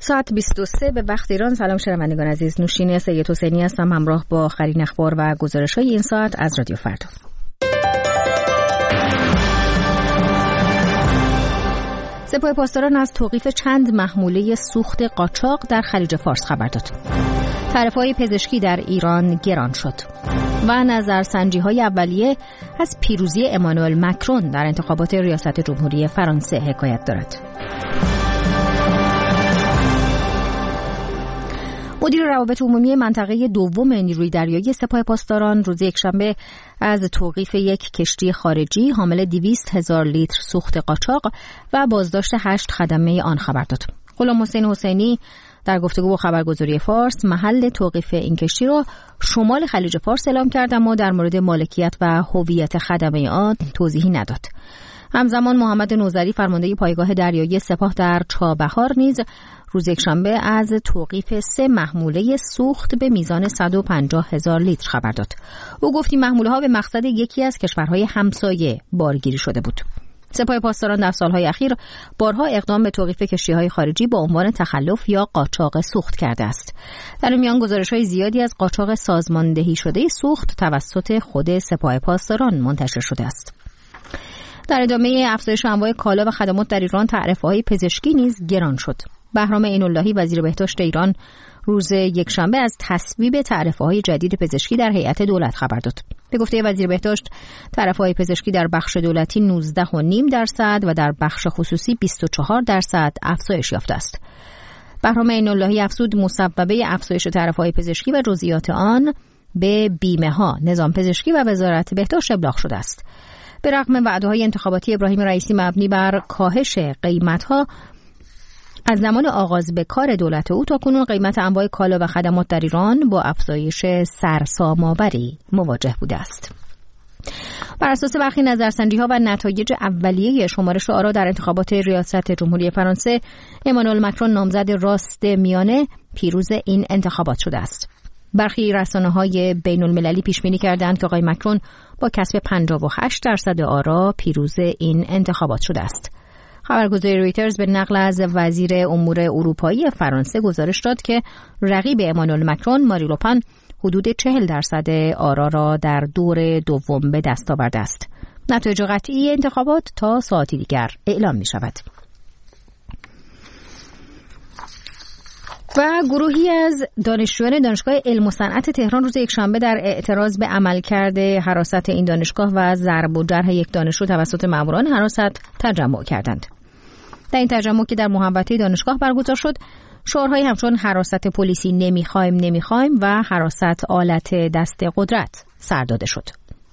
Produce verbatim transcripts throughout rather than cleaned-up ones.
ساعت بیست و سه به وقت ایران. سلام شنوندگان عزیز، نوشین سید حسینی هستم همراه با آخرین اخبار و گزارش‌های این ساعت از رادیو فردا. سپاه پاسداران از توقیف چند محموله سوخت قاچاق در خلیج فارس خبر داد. تعرفه‌های پزشکی در ایران گران شد و نظرسنجی‌های اولیه از پیروزی امانوئل مکرون در انتخابات ریاست جمهوری فرانسه حکایت دارد. مدیر روابط عمومی منطقه دوم نیروی دریایی سپاه پاسداران روز یکشنبه از توقیف یک کشتی خارجی حامل دویست هزار لیتر سوخت قاچاق و بازداشت هشت خدمه آن خبر داد. غلام حسین حسینی در گفتگو با خبرگزاری فارس محل توقیف این کشتی را شمال خلیج فارس اعلام کرد، اما در مورد مالکیت و هویت خدمه آن توضیحی نداد. همزمان محمد نوذری فرمانده پایگاه دریایی سپاه در چابهار نیز روز یکشنبه از توقیف سه محموله سوخت به میزان صد و پنجاه هزار لیتر خبر داد. او گفت این محموله‌ها به مقصد یکی از کشورهای همسایه بارگیری شده بود. سپاه پاسداران در سالهای اخیر بارها اقدام به توقیف کشتی‌های خارجی با عنوان تخلف یا قاچاق سوخت کرده است. در این میان گزارش‌های زیادی از قاچاق سازماندهی شده سوخت توسط خود سپاه پاسداران منتشر شده است. در ادامه افزایش انواع کالا و خدمات در ایران، تعرفه‌های پزشکی نیز گران شد. بهرام عین‌اللهی وزیر بهداشت ایران روز یکشنبه از تصویب تعرفه‌های جدید پزشکی در هیئت دولت خبر داد. به گفته وزیر بهداشت، تعرفه‌های پزشکی در بخش دولتی نوزده و نیم درصد و در بخش خصوصی بیست و چهار درصد افزایش یافته است. بهرام عین‌اللهی افزود مسببه افزایش تعرفه‌های پزشکی و جزئیات آن به بیمه‌ها، نظام پزشکی و وزارت بهداشت ابلاغ شده است. به رغم وعده‌های انتخاباتی ابراهیم رئیسی مبنی بر کاهش قیمت‌ها از زمان آغاز به کار دولت او تا کنون قیمت انواع کالا و خدمات در ایران با افزایش سرسام‌آوری مواجه بوده است. بر اساس برخی نظرسنجی‌ها و نتایج اولیه شمارش آرا در انتخابات ریاست جمهوری فرانسه، امانوئل مکرون نامزد راست میانه پیروز این انتخابات شده است. برخی رسانه‌های بین‌المللی پیش‌بینی کردند که آقای مکرون با کسب پنجاه و هشت درصد آرا پیروز این انتخابات شده است. خبرگزاری رویترز به نقل از وزیر امور اروپایی فرانسه گزارش داد که رقیب امانوئل مکرون ماری لوپن حدود چهل درصد آرا را در دور دوم به دست آورده است. نتایج قطعی انتخابات تا ساعتی دیگر اعلام می شود. و گروهی از دانشجویان دانشگاه علم و صنعت تهران روز یکشنبه در اعتراض به عملکرد حراست این دانشگاه و ضرب و جرح یک دانشجو توسط ماموران حراست تجمع کردند. در این تجمع که در محوطه دانشگاه برگزار شد، شعارهایی همچون حراست پلیسی نمیخوایم نمیخوایم و حراست آلت دست قدرت سر داده شد.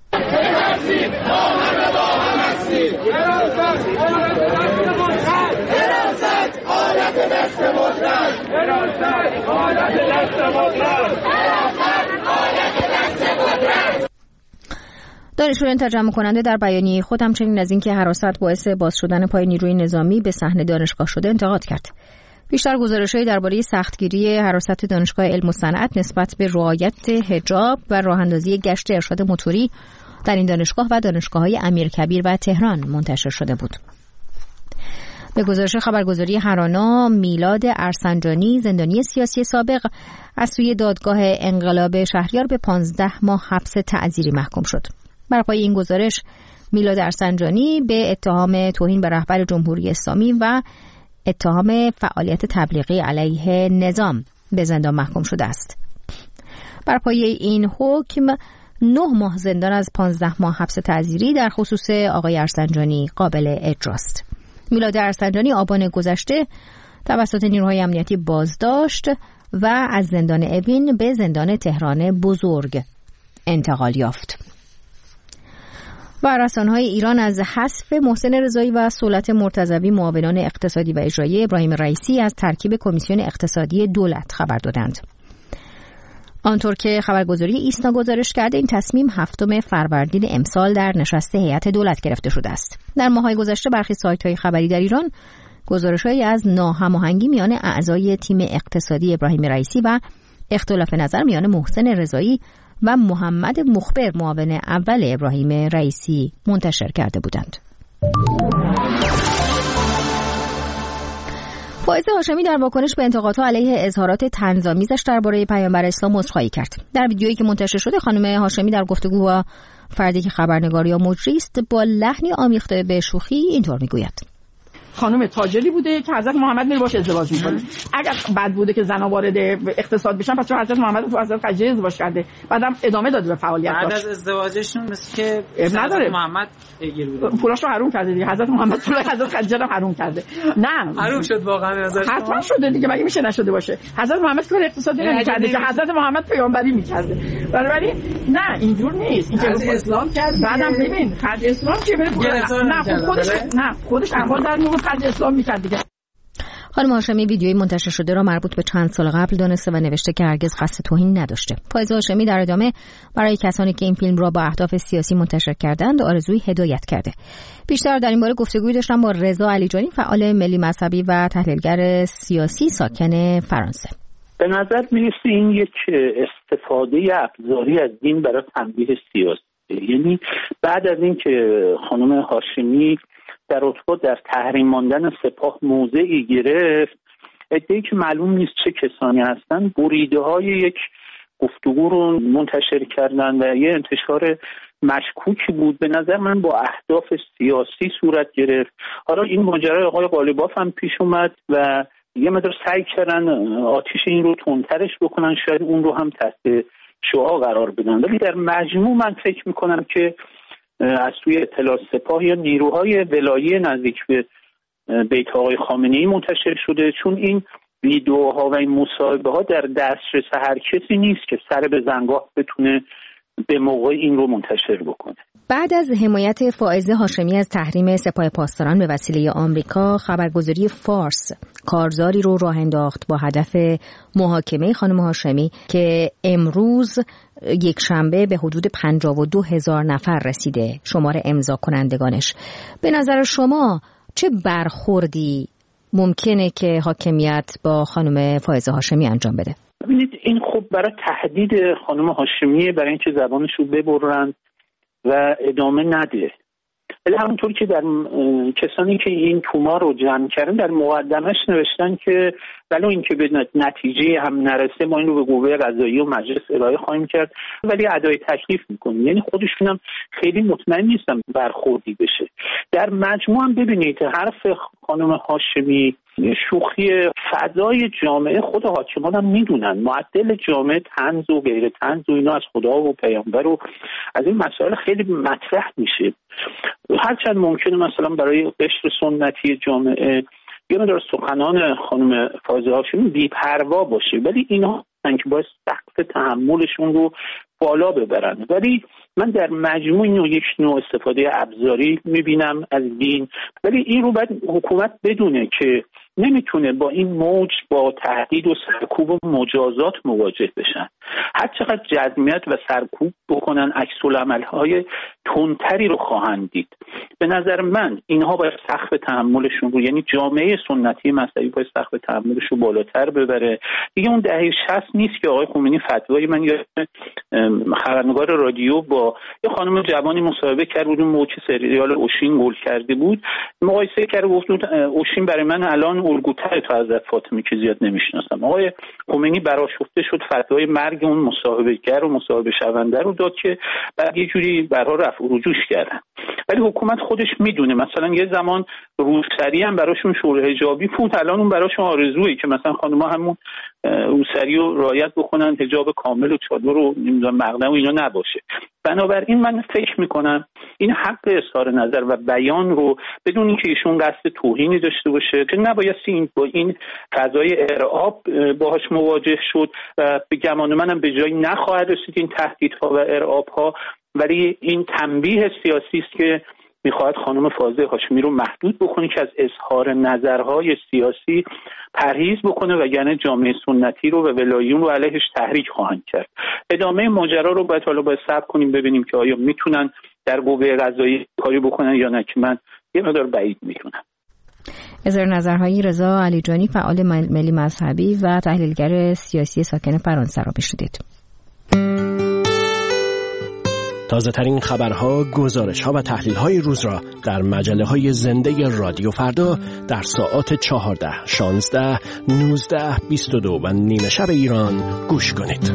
دانشجویان تجمع کننده در بیانیه خود همچنین از اینکه حراست باعث باز شدن پای نیروی نظامی به صحنه دانشگاه شده انتقاد کرد. بیشتر گزارش‌هایی درباره سختگیری حراست دانشگاه علم و صنعت نسبت به رعایت حجاب و راه‌اندازی گشت ارشاد موتوری در این دانشگاه و دانشگاه‌های امیرکبیر و تهران منتشر شده بود. به گزارش خبرگزاری هرانا، میلاد ارسنجانی زندانی سیاسی سابق از سوی دادگاه انقلاب شهریار به پانزده ماه حبس تعزیری محکوم شد. بر پای این گزارش میلاد ارسنجانی به اتهام توهین به رهبر جمهوری اسلامی و اتهام فعالیت تبلیغی علیه نظام به زندان محکوم شده است. بر پای این حکم نه ماه زندان از پانزده ماه حبس تعزیری در خصوص آقای ارسنجانی قابل اجراست. میلاد ارسنجانی آبان گذشته توسط نیروهای امنیتی بازداشت و از زندان اوین به زندان تهران بزرگ انتقال یافت. و رسانه‌های ایران از حذف محسن رضایی و صولت مرتضوی معاونان اقتصادی و اجرایی ابراهیم رئیسی از ترکیب کمیسیون اقتصادی دولت خبر دادند. آنطور که خبرگزاری ایسنا گزارش کرده، این تصمیم هفتم فروردین امسال در نشست هیئت دولت گرفته شده است. در ماه‌های گذشته برخی سایت‌های خبری در ایران گزارش‌هایی از ناهماهنگی میان اعضای تیم اقتصادی ابراهیم رئیسی و اختلاف نظر میان محسن رضایی و محمد مخبر معاون اول ابراهیم رئیسی منتشر کرده بودند. فائزه هاشمی در واکنش به انتقادها علیه اظهارات طنزآمیزش درباره پیامبر اسلام عذرخواهی کرد. در ویدیویی که منتشر شده خانم هاشمی در گفتگو با فردی که خبرنگار یا مجری است با لحنی آمیخته به شوخی اینطور میگوید: خانم تاجری بوده که حضرت محمد میره باشه ازدواج میکنه. اگر بد بوده که زنا وارد اقتصاد بشن، پس چرا حضرت محمد با حضرت خدیجه ازدواج کرده؟ بعدم ادامه داده به فعالیت. بعد از ازدواجشون مثل که نداره محمد پیگیر بوده، پولاشو حروم کرده دیگه. حضرت محمد پول حضرت خدیجه رو حروم کرده. نه حروم شد واقعا به نظر شما؟ حتما شده دیگه، مگه میشه نشده باشه؟ حضرت محمد کار اقتصادی نمی‌کرده که حضرت محمد پیامبری می‌کرده. بنابراین نه اینجور نیست. این که اسلام کرد. بعدم ببین خد اسلام که نه خودش نه خودش احوال در مورد خد اسلام می‌کرد دیگه. خانم هاشمی ویدیویی منتشر شده را مربوط به چند سال قبل دانسته و نوشته که هرگز قصد توهین نداشته. فائزه هاشمی در ادامه برای کسانی که این فیلم را با اهداف سیاسی منتشر کردند آرزوی هدایت کرده. بیشتر در این باره گفتگویی داشتم با رضا علیجانی، فعال ملی مذهبی و تحلیلگر سیاسی ساکن فرانسه. به نظر میرسه این یک استفاده ابزاری از دین برای تنبیه سیاسی، یعنی بعد از اینکه خانم هاشمی در اتبا در تحریم ماندن سپاه موضعی گرفت، عده‌ای که معلوم نیست چه کسانی هستند بریده های یک گفتگو رو منتشر کردن و یه انتشار مشکوکی بود. به نظر من با اهداف سیاسی صورت گرفت. حالا این ماجرای آقای قالیباف هم پیش اومد و یه مقدار سعی کردن آتیش این رو تندترش بکنن، شاید اون رو هم تحت شعاع قرار بدن، ولی در مجموع من فکر میکنم که از سوی اطلاعات سپاه یا نیروهای ولایی نزدیک به بیت آقای خامنه‌ای منتشر شده، چون این ویدیوها و این مصاحبه ها در دسترس هر کسی نیست که سر به زنگاه بتونه به موقع این رو منتشر بکنه. بعد از حمایت فائزه هاشمی از تحریم سپاه پاسداران به وسیله آمریکا، خبرگزاری فارس کارزاری رو راه انداخت با هدف محاکمه خانم هاشمی که امروز یک شنبه به حدود پنجاه و دو هزار نفر رسیده شمار امضا کنندگانش. به نظر شما چه برخوردی ممکنه که حاکمیت با خانم فائزه هاشمی انجام بده؟ ببینید این خب برای تهدید خانم هاشمی، برای اینکه زبانش رو ببرن و ادامه نده. ولی همونطور که در کسانی که این توما رو جمع کردن در مقدمش نوشتن که ولی اینکه به نتیجه هم نرسه ما این رو به قوه قضاییه و مجلس ارائه خواهیم کرد، ولی ادای تکلیف میکنیم. یعنی خودشون هم خیلی مطمئن نیستن برخوردی بشه. در مجموع هم ببینید حرف خانم هاشمی شوخی فضای جامعه، خود حاکمان هم میدونن معدل جامعه طنز و غیر طنز و اینا از خدا و پیامبر و از این مسائل خیلی مطرح میشه. هرچند ممکنه مثلا برای قشر سنتی جامعه یه مقدار سخنان خانم فائزه هاشمی بی‌پروا باشه، ولی اینا که باید سقف تحملشون رو بالا ببرن. ولی من در مجموع اینو یک نوع استفاده ابزاری میبینم از دین، ولی این رو باید حکومت بدونه که نمیتونه با این موج با تهدید و سرکوب و مجازات مواجه بشن. هر چقدر جزمیت و سرکوب بکنن عکس‌العمل‌های تندتری رو خواهند دید. به نظر من اینها باید سقف تحملشون رو، یعنی جامعه سنتی مذهبی باید سقف تحملش رو بالاتر ببره. دیگه اون دهه شصت نیست که آقای خمینی فتوای من یا خبرنگار رادیو با یه خانم جوانی مصاحبه کرد بود، اون موقع سریال اوشین گل کرده بود، مقایسه کرد گفت اوشین برای من الان الگوتر تا حضرت فاطمه که زیاد نمیشناسم. آقای خمینی برآشفته شد فتوای مرگ اون مصاحبه‌گر و مصاحبه شونده رو داد که بعد یه جوری برها رفع و رجوع کردن. ولی حکومت خودش میدونه مثلا یه زمان روسری هم براشون شورای حجابی بود، الان اون براشون آرزوئه که مثلا خانم‌ها همون روسری رو رعایت بکنن، حجاب کامل و چادر و نمیدونم مقدم و اینا نباشه. بنابراین من فکر میکنم این حق اظهار نظر و بیان رو بدون اینکه ایشون قصد توهینی داشته باشه که نباید این با این فضای ارعاب باهاش مواجه شد و به گمان منم به جایی نخواهد رسید این تهدیدها و ارعابها، ولی این تنبیه سیاسی است که میخواهد خانم فائزه هاشمی رو محدود بکنه که از اظهار نظرهای سیاسی پرهیز بکنه و یعنی جامعه سنتی رو و ولاییون رو علیهش تحریک خواهند کرد. ادامه ماجرا رو باید حالا باید صبر کنیم ببینیم که آیا میتونن در قوه قضاییه کاری بکنن یا نه، که من یه مقدار بعید میتونم. اظهار نظرهای رضا علیجانی، فعال ملی مذهبی و تحلیلگر سیاسی ساکن فرانسه را بشنیدید. تازه ترین خبرها، گزارش‌ها و تحلیل‌های روز را در مجله‌های زنده رادیو فردا در ساعات چهارده، شانزده، نوزده، بیست و دو و نیمه شب ایران گوش کنید.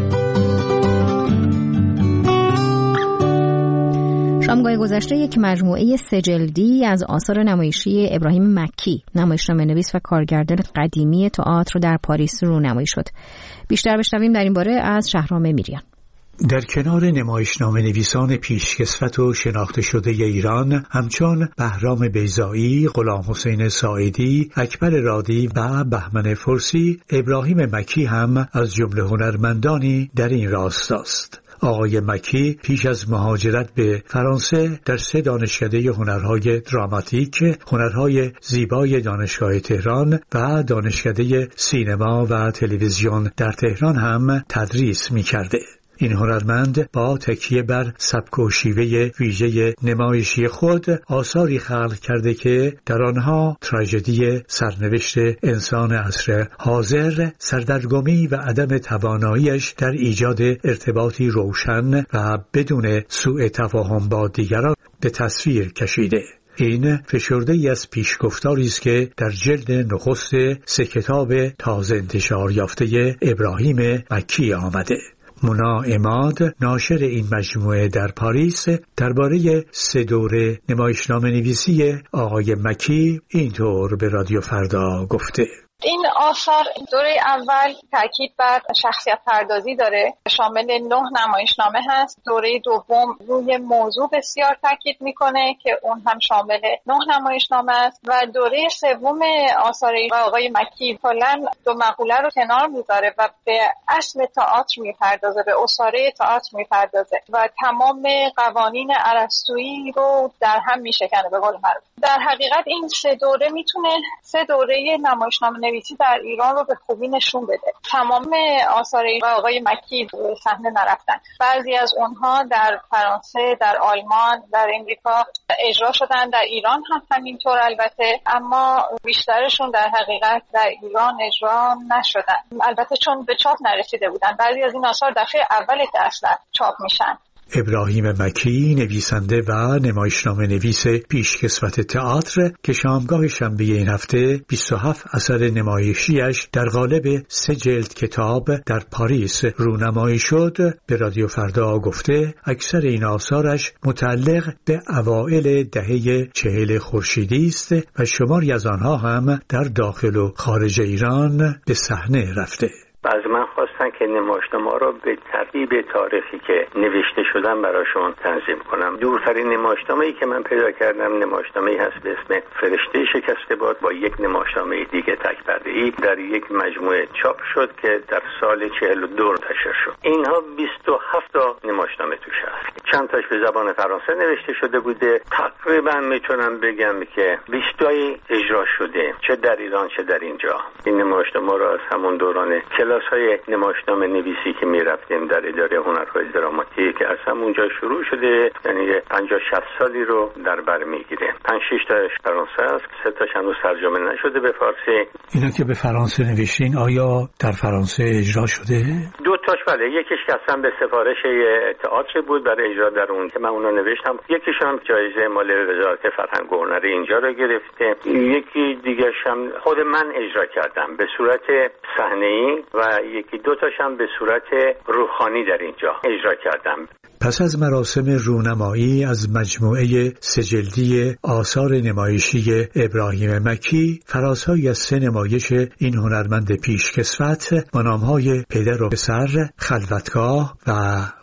شامگاه گذشته یک مجموعه سه جلدی از آثار نمایشی ابراهیم مکی، نمایشنامه‌نویس و کارگردان قدیمی تئاتر در پاریس رونمایی شد. بیشتر بشنویم در این باره از شهرام میریان. در کنار نمایشنامه نویسان پیشکسوت و شناخته شده ایران همچون بهرام بیضایی، غلام حسین ساعدی، اکبر رادی و بهمن فرسی، ابراهیم مکی هم از جمله هنرمندانی در این راستاست. آقای مکی پیش از مهاجرت به فرانسه در سه دانشکده هنرهای دراماتیک، هنرهای زیبای دانشگاه تهران و دانشکده سینما و تلویزیون در تهران هم تدریس می‌کرده. این هنرمند با تکیه بر سبک و شیوه ویژه نمایشی خود آثاری خلق کرده که در آنها تراژدی سرنوشت انسان عصر حاضر، سردرگمی و عدم تواناییش در ایجاد ارتباطی روشن و بدون سوء تفاهم با دیگران به تصویر کشیده. این فشرده‌ای از پیشگفتاری است که در جلد نخست سه کتاب تازه انتشار یافته ابراهیم مکی آمده. مونا عماد، ناشر این مجموعه در پاریس، درباره سه دوره نمایشنامه نویسی آقای مکی اینطور به رادیو فردا گفته: این آثار دوره اول تاکید بر شخصیت پردازی داره، شامل نه نمایشنامه هست. دوره دوم روی موضوع بسیار تاکید میکنه که اون هم شامل نه نمایشنامه است و دوره سوم آثار آقای مکی کلاً دو مقوله رو کنار میذاره و به اصل تئاتر میپردازه، به اسطوره تئاتر میپردازه و تمام قوانین ارسطویی رو در هم میشکنه به قول معروف. در حقیقت این سه دوره میتونه سه دوره نمایشنامه نویسی در ایران رو به خوبی نشون بده. تمام آثار آقای مکی به صحنه نرفتن. بعضی از اونها در فرانسه، در آلمان، در امریکا اجرا شدن، در ایران هم همینطور البته، اما بیشترشون در حقیقت در ایران اجرا نشدن. البته چون به چاپ نرسیده بودن. بعضی از این آثار دفعه اول که اصلا چاپ میشن. ابراهیم مکی، نویسنده و نمایشنامه نویس پیشکسوت تئاتر که شامگاه شنبه این هفته بیست و هفت اثر نمایشیش در قالب سه جلد کتاب در پاریس رونمایی شد، به رادیو فردا گفته اکثر این آثارش متعلق به اوائل دهه چهل خورشیدی است و شماری از آنها هم در داخل و خارج ایران به صحنه رفته. از من خواستن که نمایشنامه‌ها را به ترتیب تاریخی که نوشته شدن براشون تنظیم کنم. دورترین نمایشنامه‌ای که من پیدا کردم نمایشنامه‌ای هست به اسم فرشته شکسته باد با یک نمایشنامه دیگه تک پرده‌ای در یک مجموعه چاپ شد که در سال چهل و دو منتشر شد. اینها بیست و هفت تا نمایشنامه توش هست. چند تاش به زبان فرانسه نوشته شده بوده. تقریبا میتونم بگم که بیست تایی اجرا شده، چه در ایران چه در اینجا. این نمایشنامه‌ها را از همون دوران کلاس‌های نمایشنامه نویسی که می‌رفتیم در اداره هنرهای دراماتیک که از همونجا شروع شده، یعنی پنجاه شصت سالی رو در بر میگیره. پنج شش تاش فرانسه است، سه تاش هنوز ترجمه نشده به فارسی. اینا که به فرانسه نوشتین آیا در فرانسه اجرا شده؟ دو تاش بله، یکیش که اصلا به سفارش تئاتر بود برای اجرا در اون که من اون رو نوشتم، یکیش هم جایزه مال وزارت فرهنگ و هنر اینجا رو گرفته، یکی دیگه‌ش هم خود من اجرا کردم به صورت صحنه‌ای و یکی دو تاش هم به صورت روحانی در اینجا اجرا کردم. پس از مراسم رونمایی از مجموعه سه جلدی آثار نمایشی ابراهیم مکی، فرازهایی از سه نمایش این هنرمند پیشکسوت با نام‌های پدر و پسر، خلوتگاه و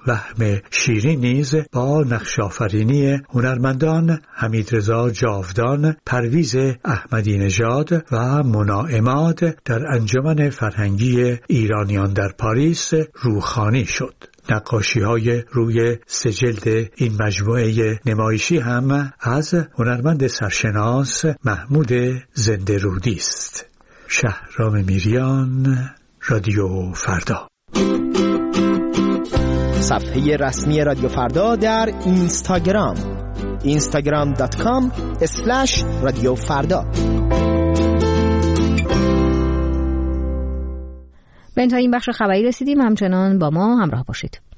وهم شیرین نیز با نقش‌آفرینی هنرمندان حمیدرضا جاودان، پرویز احمدی نژاد و مونا عماد در انجمن فرهنگی ایرانیان در پاریس روخانی شد. نقاشی‌های روی سه جلد این مجموعه نمایشی هم از هنرمند سرشناس محمود زنده رودی است. شهرام میریان، رادیو فردا. صفحه رسمی رادیو فردا در اینستاگرام اینستاگرام دات کام اسلش رادیو فردا. به انتهای این بخش خبری رسیدیم، همچنان با ما همراه باشید.